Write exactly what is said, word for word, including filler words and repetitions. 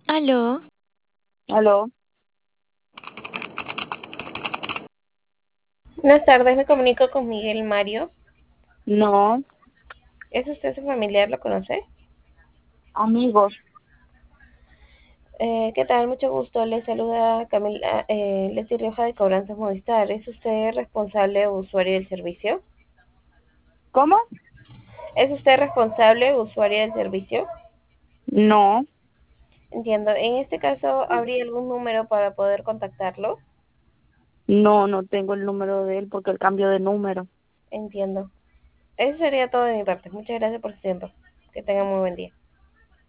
Aló, Aló, Buenas tardes, me comunico con Miguel Mario. no, ¿Es usted su familiar? ¿Lo conoce? amigos, Eh, ¿qué tal? Mucho gusto. Le saluda Camila, eh, Leslie Rioja de Cobranzas Movistar. ¿Es usted responsable o usuario del servicio? ¿cómo? ¿Es usted responsable o usuario del servicio? No, Entiendo. En este caso, ¿habría algún número para poder contactarlo? no, no tengo el número de él porque él cambió de número. Entiendo. Eso sería todo de mi parte. Muchas gracias por su tiempo. Que tenga muy buen día.